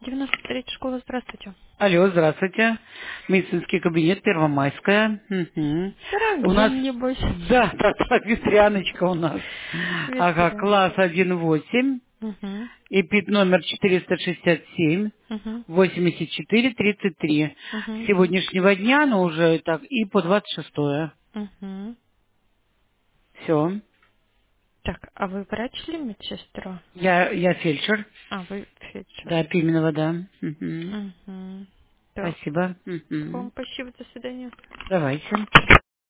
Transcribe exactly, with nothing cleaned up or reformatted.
девяносто третья школа, здравствуйте. Алло, здравствуйте. Медицинский кабинет, Первомайская. Мгм. У нас, Карантин, небось. да, да, да, ветряночка у нас. Ага, Ветрян. класс один восемь, Угу. эпид номер четыреста шестьдесят семь, Угу. восемьдесят четыре тридцать три. С Угу. сегодняшнего дня, ну уже так, и по двадцать шестое. Угу. Все. Так, а вы врач или медсестра? Я, я фельдшер. А, вы фельдшер. Да, Пименова, да. Мгм. Угу. Так, Спасибо. вам Мгм. спасибо, до свидания. Давайте.